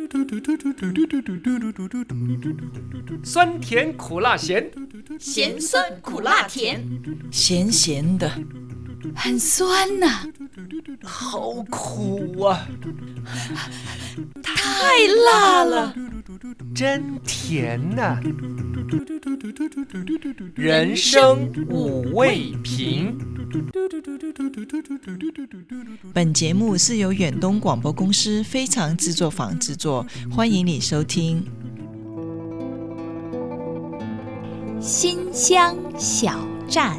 酸甜苦辣咸， 咸酸苦辣甜， 咸咸的，很酸呐， 好苦啊， 太辣了， 真甜呐，人生五味瓶。 本节目是由远东广播公司非常制作坊制作，欢迎你收听。 新乡小站。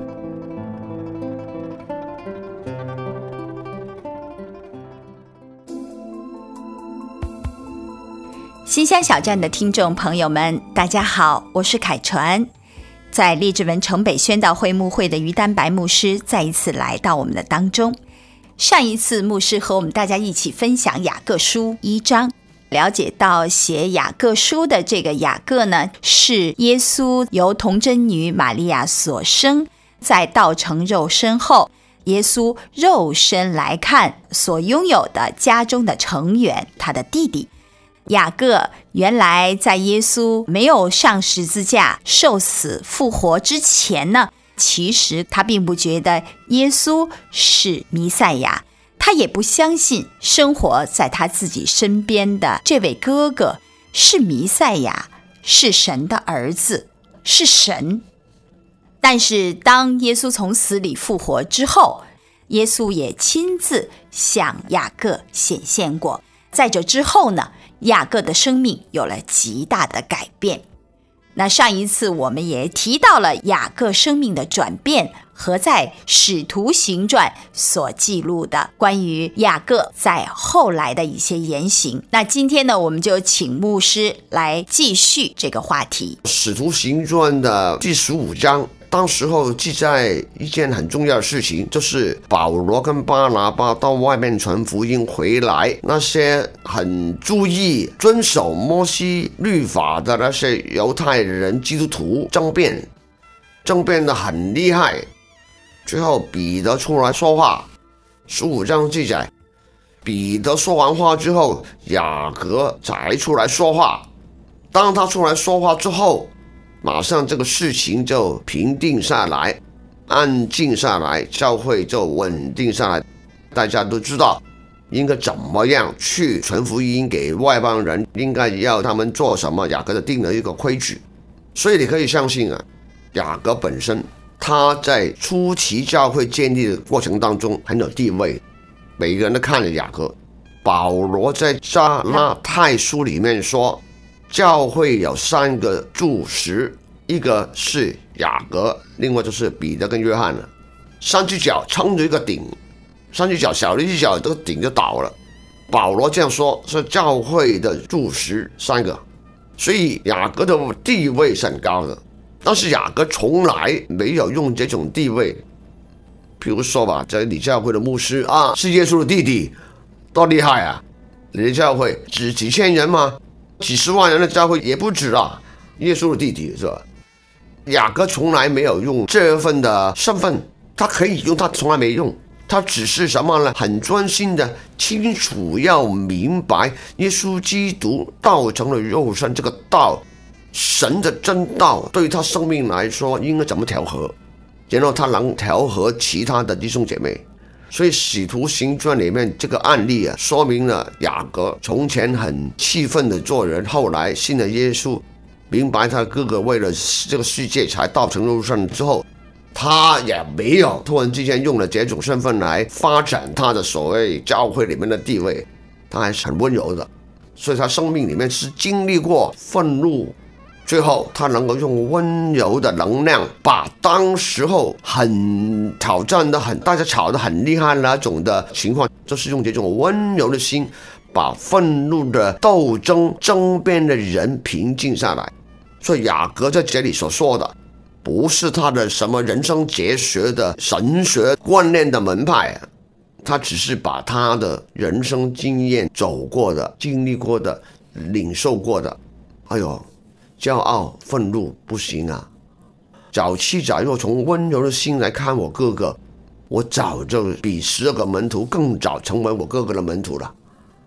新乡小站的听众朋友们，大家好，我是凯传。在荔枝文城北宣道会牧会的于丹白牧师再一次来到我们的当中。上一次牧师和我们大家一起分享雅各书1章，了解到写雅各书的这个雅各呢，是耶稣由童贞女玛利亚所生，在道成肉身后，耶稣肉身来看所拥有的家中的成员，他的弟弟雅各。原来在耶稣没有上十字架受死复活之前呢，其实他并不觉得耶稣是弥赛亚，他也不相信生活在他自己身边的这位哥哥是弥赛亚，是神的儿子，是神。但是当耶稣从死里复活之后，耶稣也亲自向雅各显现过。在这之后呢，雅各的生命有了极大的改变。那上一次我们也提到了雅各生命的转变和在使徒行传所记录的关于雅各在后来的一些言行。那今天呢，我们就请牧师来继续这个话题。 使徒行传的第15章，当时候记载一件很重要的事情，就是保罗跟巴拿巴到外面传福音回来，那些很注意遵守摩西律法的那些犹太人基督徒争辩的很厉害。最后彼得出来说话，15章记载，彼得说完话之后，雅各才出来说话。当他出来说话之后，马上这个事情就平定下来，安静下来，教会就稳定下来。大家都知道应该怎么样去传福音给外邦人，应该要他们做什么，雅各就定了一个规矩。所以你可以相信啊，雅各本身他在初期教会建立的过程当中很有地位，每个人都看了雅各。保罗在加拉太书里面说，教会有3个柱石，一个是雅各，另外就是彼得跟约翰了。3只脚撑着一个顶，3只脚小的一只脚，这个顶就倒了。保罗这样说，是教会的柱石3个，所以雅各的地位是很高的。但是雅各从来没有用这种地位，比如说吧，在你教会的牧师啊，是耶稣的弟弟，多厉害啊！你的教会只几千人吗？几十万人的教会也不止啊，耶稣的弟弟是吧？雅各从来没有用这份的身份，他可以用，他从来没用，他只是什么呢？很专心的、清楚要明白耶稣基督道成了肉身这个道，神的真道对他生命来说应该怎么调和，然后他能调和其他的弟兄姐妹。所以使徒行传里面这个案例啊，说明了雅各从前很气愤的做人，后来信了耶稣，明白他哥哥为了这个世界才道成肉身之后，他也没有突然之间用了这种身份来发展他的所谓教会里面的地位，他还是很温柔的。所以他生命里面是经历过愤怒，最后他能够用温柔的能量，把当时候很挑战的大家吵得很厉害的那种的情况，就是用这种温柔的心，把愤怒的斗争争辩的人平静下来。所以雅各在这里所说的不是他的什么人生哲学的神学观念的门派，他只是把他的人生经验走过的、经历过的、领受过的，哎呦，骄傲愤怒不行啊！早期假若从温柔的心来看我哥哥，我早就比12个门徒更早成为我哥哥的门徒了。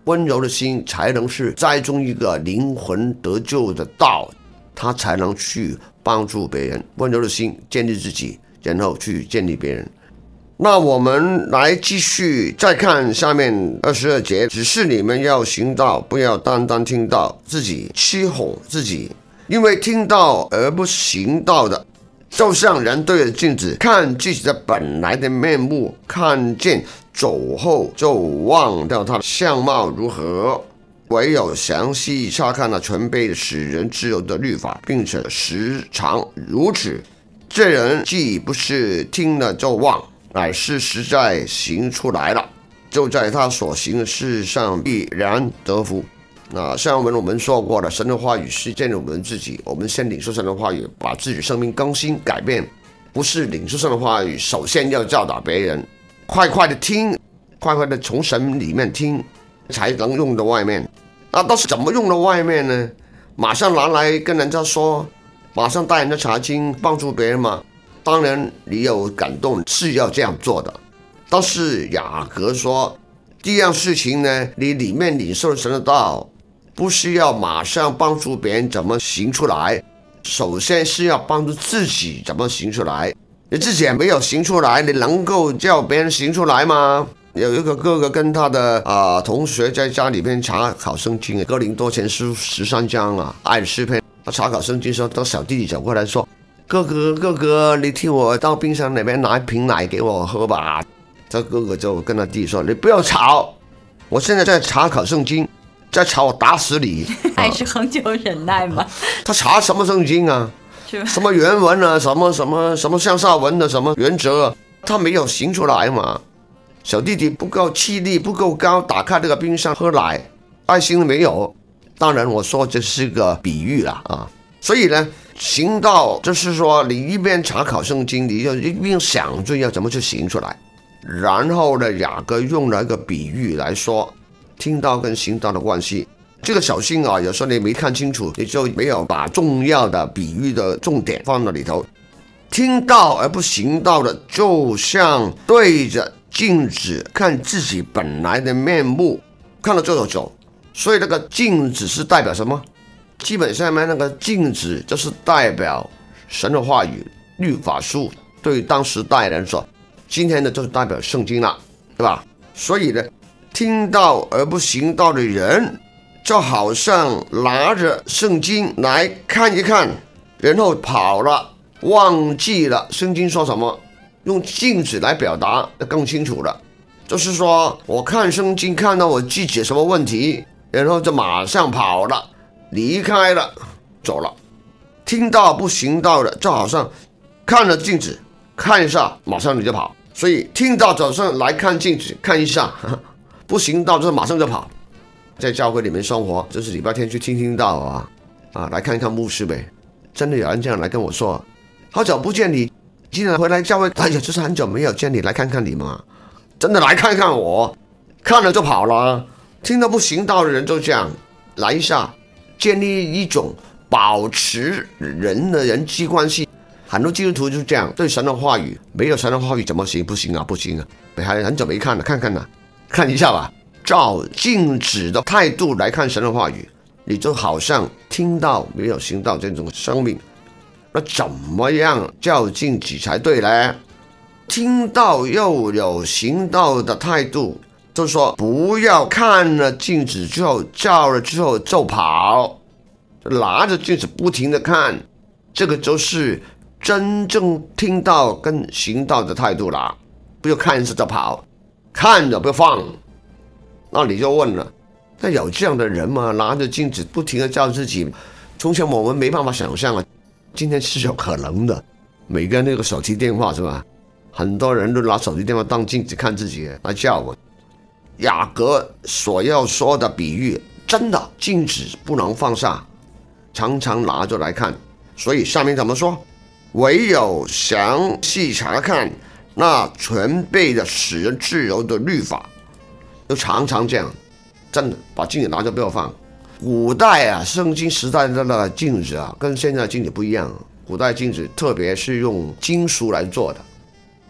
温柔的心才能是栽种一个灵魂得救的道，他才能去帮助别人。温柔的心建立自己，然后去建立别人。那我们来继续再看下面22节，只是你们要行道，不要单单听到，自己欺哄自己，因为听到而不行道的，就像人对着镜子看自己的本来的面目，看见走后就忘掉他的相貌如何。唯有详细查看了全备的使人自由的律法，并且时常如此，这人既不是听了就忘，乃是实在行出来了，就在他所行的事上必然得福。那上文我们说过了，神的话语是建立我们自己，我们先领受神的话语，把自己生命更新改变，不是领受神的话语首先要教导别人，快快的听，快快的从神里面听，才能用到外面。那都是怎么用到外面呢？马上拿来跟人家说，马上带人家查经帮助别人嘛？当然你有感动是要这样做的，但是雅各说第一样事情呢，你里面领受神的道，不是要马上帮助别人怎么行出来，首先是要帮助自己怎么行出来。你自己也没有行出来，你能够叫别人行出来吗？有一个哥哥跟他的同学在家里面查考圣经，哥林多前书13章爱的诗篇，他查考圣经的时候，当小弟弟走过来说，哥哥，你替我到冰箱那边拿一瓶奶给我喝吧。这哥哥就跟他弟弟说，你不要吵，我现在在查考圣经，再吵我打死你。 还是恒久忍耐嘛。 他查什么圣经啊？什么原文啊？什么向下文的什么原则啊？他没有行出来嘛。小弟弟不够气力不够高，打开这个冰箱喝奶，爱心没有。当然我说这是个比喻啦所以呢，行道就是说你一边查考圣经，你就一边想着要怎么去行出来。然后呢，雅各用了一个比喻来说听道跟行道的关系。这个小心有时候你没看清楚，你就没有把重要的比喻的重点放到里头。听道而不行道的，就像对着镜子看自己本来的面目，看了就走。所以那个镜子是代表什么？基本上面那个镜子就是代表神的话语律法书，对于当时代人说，今天的就是代表圣经了，对吧？所以呢，听道而不行道的人，就好像拿着圣经来看一看，然后跑了，忘记了圣经说什么。用镜子来表达更清楚了，就是说我看圣经看到我自己什么问题，然后就马上跑了，离开了，走了。听到不行道的，就好像看了镜子看一下，马上你就跑。所以听到早上来看镜子看一下，不行道就是马上就跑。在教会里面生活，就是礼拜天去听道来看看牧师呗。真的有人这样来跟我说，好久不见你，今天回来教会，哎呀，就是很久没有见你，来看看你嘛。真的来看看我，看了就跑了。听到不行道的人就这样来一下，建立一种保持人的人际关系。很多基督徒就这样，对神的话语，没有神的话语怎么行？不行啊，还很久没看了，看看看一下吧。照镜子的态度来看神的话语，你就好像听到没有行道这种生命。那怎么样照镜子才对呢？听到又有行道的态度，就是说不要看了镜子之后，照了之后就跑，拿着镜子不停的看，这个就是真正听到跟行道的态度啦。不要看着就跑，看着不放。那你就问了，那有这样的人吗？拿着镜子不停的照自己。从前我们没办法想象啊，今天是有可能的。每个那个手提电话是吧？很多人都拿手提电话当镜子看自己来叫我。雅各所要说的比喻，真的镜子不能放下，常常拿着来看。所以上面怎么说？唯有详细查看那全备的使人自由的律法，就常常这样，真的把镜子拿着不要放。古代圣经时代的那个镜子跟现在的镜子不一样。古代镜子特别是用金属来做的，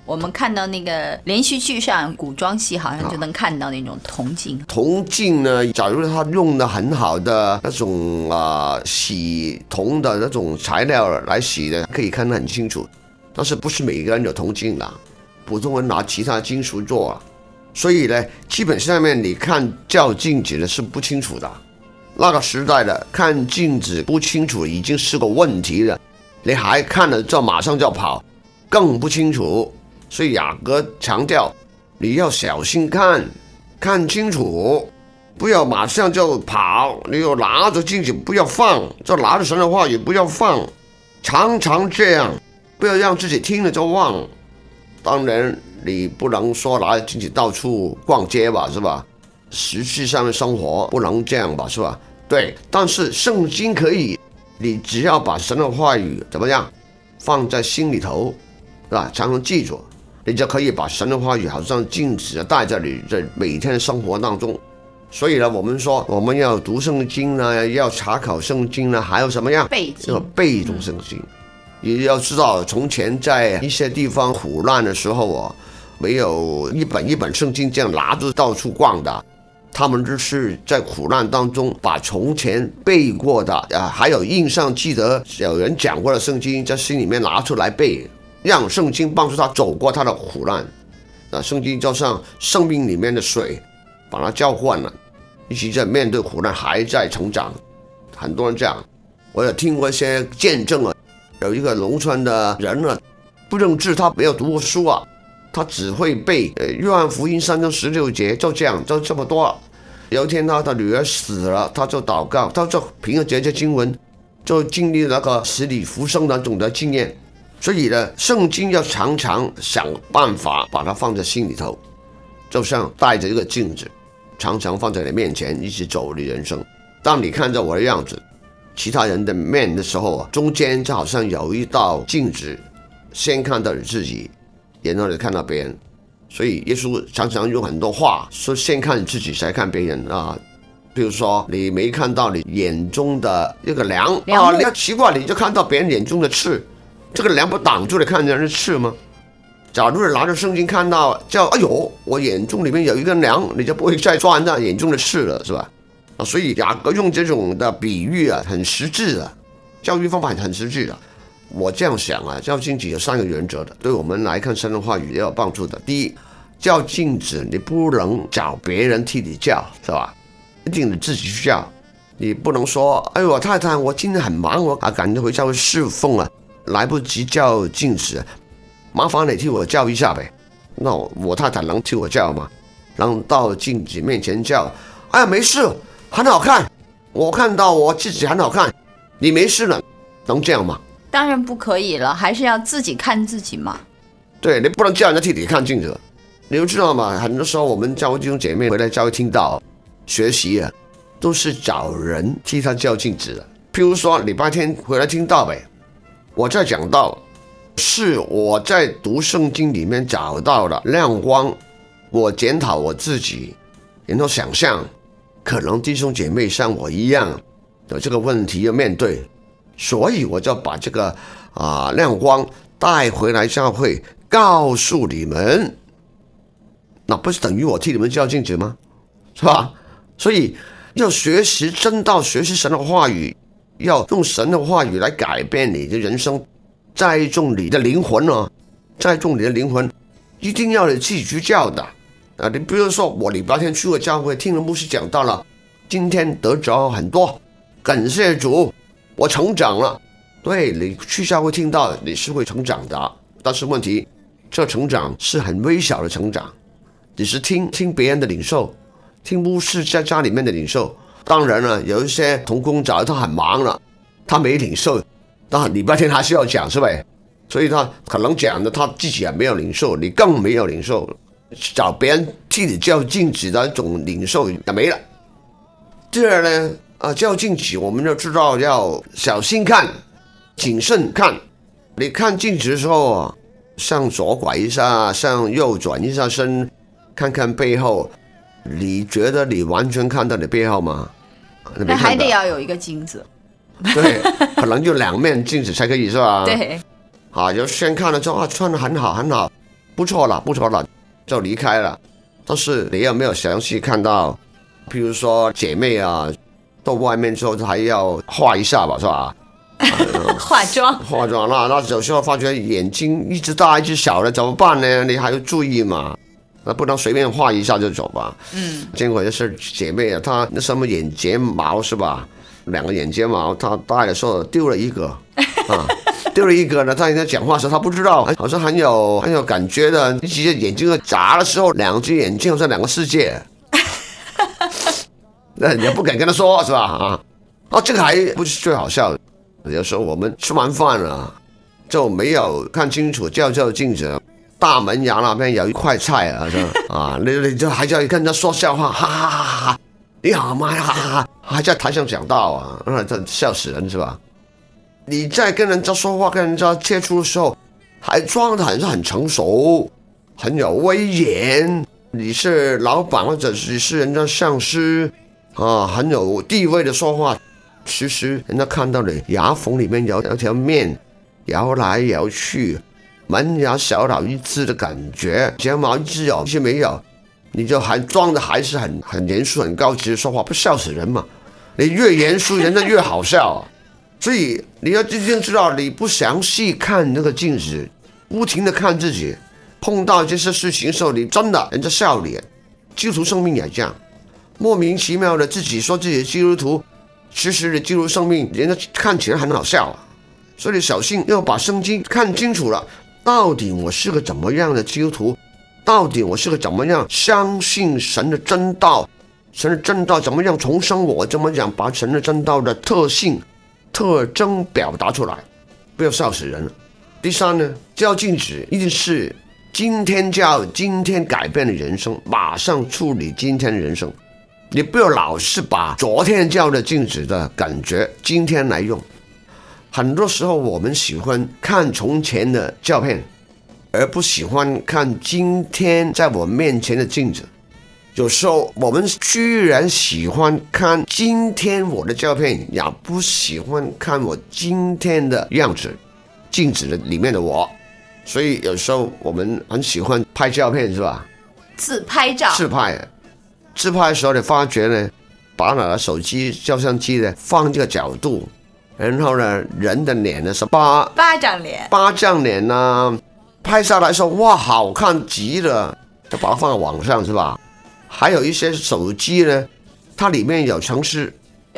我们看到那个连续剧上古装戏，好像就能看到那种铜镜。 铜镜呢，假如他用的很好的那种洗铜的那种材料来洗的，可以看得很清楚。但是不是每个人有铜镜的，普通人拿其他金属做了，所以呢，基本上面你看照镜子的是不清楚的。那个时代的看镜子不清楚已经是个问题了，你还看了就马上就跑，更不清楚。所以雅各强调，你要小心看清楚，不要马上就跑。你要拿着镜子不要放，就拿着神的话语不要放，常常这样，不要让自己听了就忘。当然你不能说拿着镜子到处逛街吧，是吧？实际上的生活不能这样吧，是吧？对，但是圣经可以，你只要把神的话语怎么样放在心里头，是吧？常常记住，你就可以把神的话语好像镜子带在你的每天的生活当中。所以呢，我们说我们要读圣经呢，要查考圣经呢，还有什么样？要背诵圣经。也要知道，从前在一些地方苦难的时候没有一本圣经这样拿着到处逛的，他们就是在苦难当中把从前背过的还有印象记得有人讲过的圣经在心里面拿出来背，让圣经帮助他走过他的苦难。圣经就像生命里面的水，把它浇灌了，一起在面对苦难还在成长。很多人这样，我有听过一些见证有一个农村的人不认字，他没有读过书他只会背约翰福音3章16节，就这样，就这么多。有一天他的女儿死了，他就祷告，他就凭着这些经文就经历那个死里复生的那种的经验。所以呢，圣经要常常想办法把它放在心里头，就像带着一个镜子，常常放在你面前，一起走你人生。当你看着我的样子，其他人的面的时候中间就好像有一道镜子，先看到你自己，然后你看到别人。所以耶稣常常用很多话说，先看你自己才看别人比如说你没看到你眼中的一个梁你要奇怪，你就看到别人眼中的刺，这个梁不挡住你看人的刺吗？假如你拿着圣经看到叫哎呦我眼中里面有一根梁，你就不会再抓人家眼中的刺了，是吧？所以雅各用这种的比喻很实质的教育方法，很实质的。我这样想照镜子有3个原则的，对我们来看神的话语也有帮助的。第一，照镜子你不能找别人替你照，是吧？一定你自己去照。你不能说哎呦太太我今天很忙，我赶着回家侍奉来不及照镜子，麻烦你替我照一下呗。那我太太能替我照吗？能到镜子面前照，哎呀没事，很好看，我看到我自己很好看，你没事了，能这样吗？ 当然不可以了，还是要自己看自己嘛。 对，你不能叫人家替你看镜子。你都知道吗？很多时候我们教会弟兄姐妹回来教会听到学习都是找人替他照镜子的。譬如说礼拜天回来听到呗，我在讲到是我在读圣经里面找到的亮光，我检讨我自己，然后想象可能弟兄姐妹像我一样有这个问题要面对，所以我就把这个亮光带回来教会告诉你们。那不是等于我替你们照镜子吗？是吧？所以要学习真道，学习神的话语，要用神的话语来改变你的人生，栽种你的灵魂栽种你的灵魂一定要你自己去教的你比如说我礼拜天去过教会，听了牧师讲到了，今天得着很多，感谢主，我成长了。对，你去教会听到你是会成长的，但是问题这成长是很微小的成长，只是听别人的领受，听牧师在家里面的领受。当然了，有一些同工早他很忙了，他没领受，但礼拜天还是要讲，是吧？所以他可能讲的他自己也没有领受，你更没有领受，找别人替你照镜子的那种领受也没了。第二呢照镜子我们就知道要小心看，谨慎看。你看镜子的时候向左拐一下，向右转一下身，看看背后，你觉得你完全看到你背后吗？ 那还得要有一个镜子。 对，可能就2面镜子才可以，是吧？ 对。 就先看了之后穿得很好很好， 不错了，就离开了。但是你有没有详细看到，比如说姐妹啊，到外面之后还要画一下吧，是吧？ 化妆那有时候发觉眼睛一直大一直小的怎么办呢？你还要注意嘛，那不能随便画一下就走吧。见过就是姐妹啊，她那什么眼睫毛是吧？2个眼睫毛，她戴的时候丢了一个啊。丢了一个呢，他在讲话的时候他不知道，好像很有感觉的。你直接眼睛眨的时候，2只眼睛好像2个世界，那你也不敢跟他说是吧？这个还不是最好笑的。有时候我们吃完饭了，就没有看清楚，照镜子，大门牙那边有一块菜啊，你就还在跟人家说笑话，哈哈哈哈，你好吗？哈哈哈，还在台上讲道啊，这笑死人是吧？你在跟人家说话、跟人家接触的时候，还装得很成熟、很有威严。你是老板或者是人家上司啊，很有地位的说话，其实人家看到你牙缝里面有条面摇来摇去，门牙小小一只的感觉，睫毛一只有一只没有，你就还装的还是很严肃、很高级的说话，不笑死人嘛？你越严肃，人家越好笑。所以你要真正知道，你不详细看那个镜子，不停的看自己，碰到这些事情的时候，你真的人家笑你。基督徒生命也这样，莫名其妙的自己说自己的基督徒，其实的基督徒生命人家看起来很好笑。所以小心要把圣经看清楚了，到底我是个怎么样的基督徒，到底我是个怎么样相信神的真道，神的真道怎么样重生我，怎么样把神的真道的特性特征表达出来，不要笑死人了。第3呢，照镜子一定是今天改变的人生，马上处理今天的人生。你不要老是把昨天照的镜子的感觉今天来用。很多时候我们喜欢看从前的照片，而不喜欢看今天在我面前的镜子。有时候我们居然喜欢看今天我的照片，也不喜欢看我今天的样子，镜子的里面的我。所以有时候我们很喜欢拍照片是吧？ 自拍照。自拍的时候你发觉呢，把那个手机照相机呢放这个角度，然后呢人的脸呢是巴掌脸啊，拍下来说哇好看极了，就把它放在网上是吧？还有一些手机呢，它里面有程式，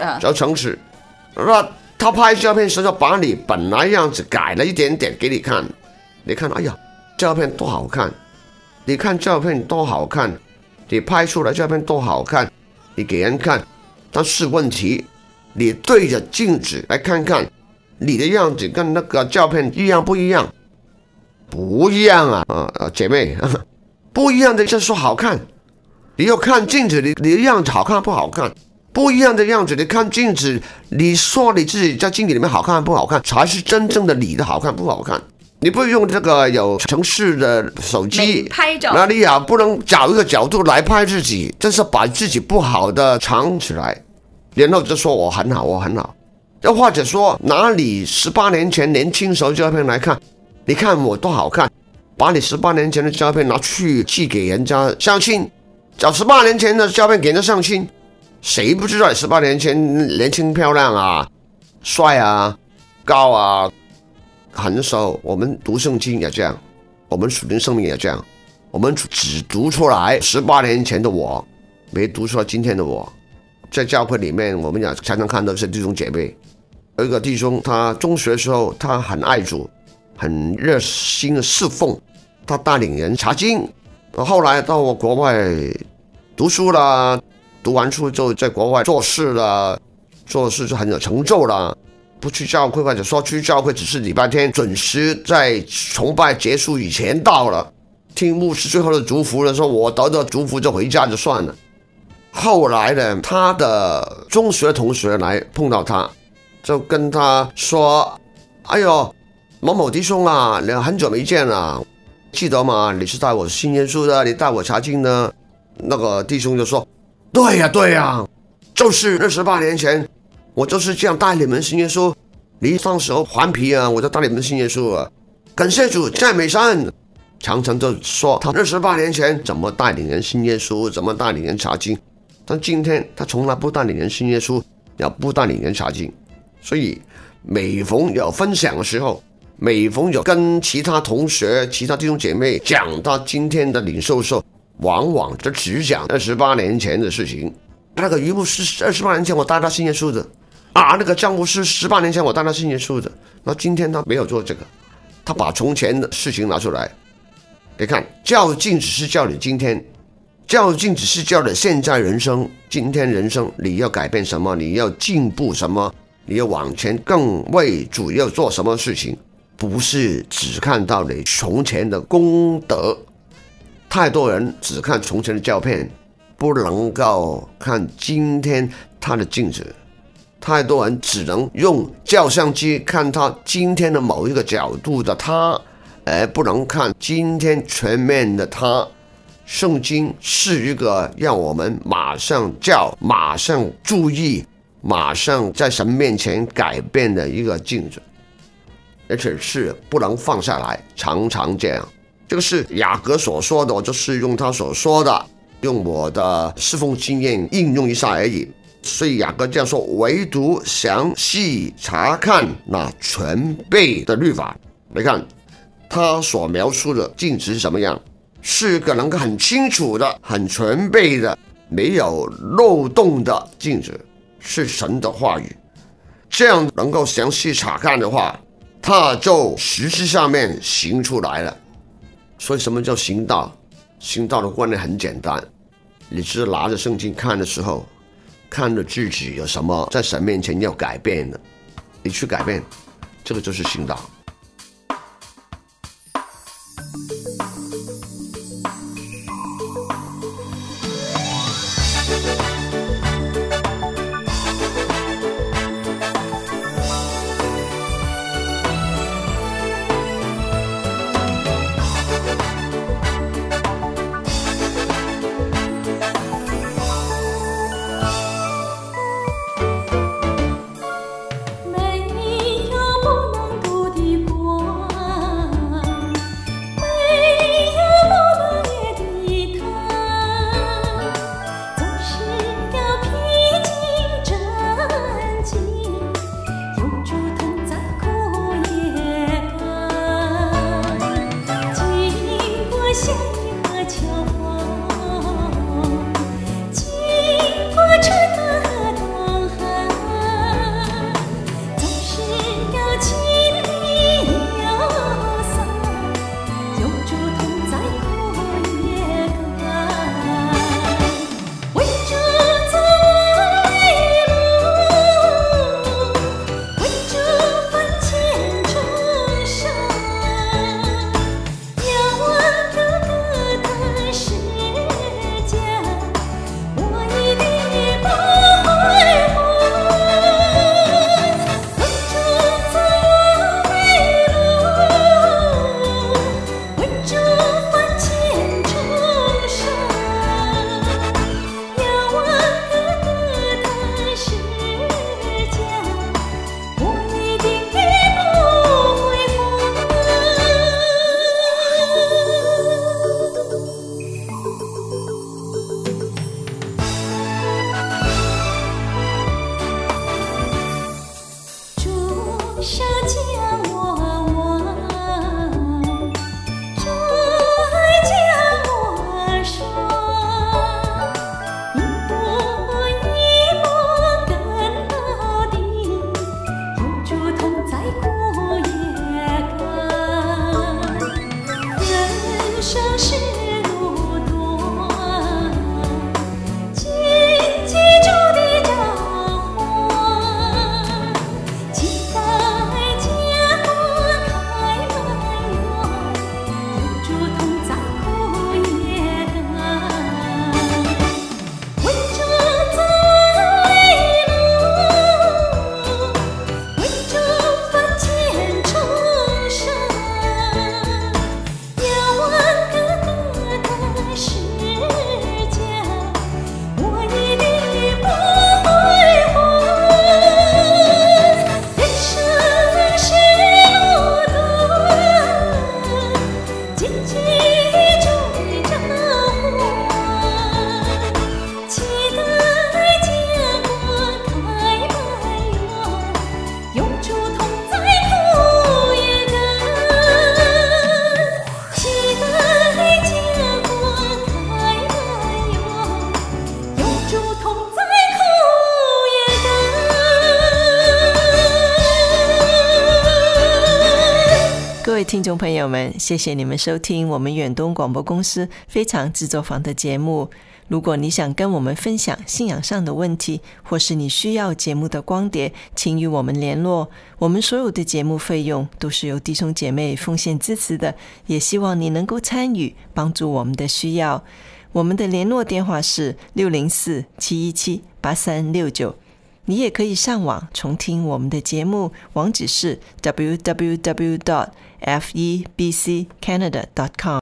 那他拍照片时候把你本来样子改了一点点给你看，你看，哎呀，照片多好看！你看照片多好看，你拍出来照片多好看，你给人看。但是问题，你对着镜子来看看，你的样子跟那个照片一样不一样？不一样啊！姐妹，不一样的就说好看。你要看镜子，你的样子好看不好看？不一样的样子，你看镜子，你说你自己在镜子里面好看不好看，才是真正的你的好看不好看。你不用这个有程式的手机拍照， 那你也不能找一个角度来拍自己，真是把自己不好的藏起来，然后就说我很好，我很好。又或者说拿你18年前年轻时候照片来看，你看我多好看，把你18年前的照片拿去寄给人家相亲，找18年前的照片给人家相亲，谁不知道你18年前年轻漂亮啊，帅啊，高啊？很多时候我们读圣经也这样，我们属灵生命也这样，我们只读出来18年前的我，没读出来今天的我。在教会里面我们也常常看到是弟兄姐妹，有一个弟兄他中学的时候他很爱主，很热心的侍奉，他带领人查经，后来到国外读书了，读完书之后在国外做事了，做事就很有成就了，不去教会，或者说去教会只是礼拜天准时在崇拜结束以前到了，听牧师最后的祝福的时候，我得到祝福就回家就算了。后来呢，他的中学同学来碰到他，就跟他说，哎呦，某某弟兄啊，你很久没见了，记得吗？你是带我信耶稣的，你带我查经的。那个弟兄就说，对呀对呀，就是28年前我就是这样带你们信耶稣，你当时候顽皮啊，我就带你们信耶稣啊。感谢主，赞美神， 常常就说他28年前怎么带领人信耶稣，怎么带领人查经，但今天他从来不带领人信耶稣，也不带领人查经。所以每逢有分享的时候，每逢有跟其他同学、其他弟兄姐妹讲到今天的领受的时候，往往就只讲28年前的事情。那个于牧师28年前我带他信耶稣的啊，那个张牧师18年前我带他信耶稣的。那今天他没有做这个，他把从前的事情拿出来。你看，较劲只是叫你今天，较劲只是叫你现在人生，今天人生你要改变什么，你要进步什么，你要往前更为主要做什么事情，不是只看到你从前的功德。太多人只看从前的照片，不能够看今天他的镜子。太多人只能用照相机看他今天的某一个角度的他，而不能看今天全面的他。圣经是一个让我们马上马上注意，马上在神面前改变的一个镜子，而且是不能放下来，常常这样。这个是雅各所说的，我就是用他所说的，用我的侍奉经验应用一下而已。所以雅各这样说，唯独详细查看那全备的律法。你看他所描述的镜子是什么样，是个能够很清楚的、很全备的、没有漏洞的镜子，是神的话语。这样能够详细查看的话，他就实质上面行出来了。所以什么叫行道？行道的观念很简单，你是拿着圣经看的时候，看着自己有什么在神面前要改变的，你去改变，这个就是行道。 没有不能渡的位听众朋友们，谢谢你们收听我们远东广播公司非常制作坊的节目。如果你想跟我们分享信仰上的问题，或是你需要节目的光碟，请与我们联络。我们所有的节目费用都是由弟兄姐妹奉献支持的，也希望你能够参与，帮助我们的需要。我们的联络电话是604-717-8369。你也可以上网重听我们的节目，网址是 www.febccanada.com。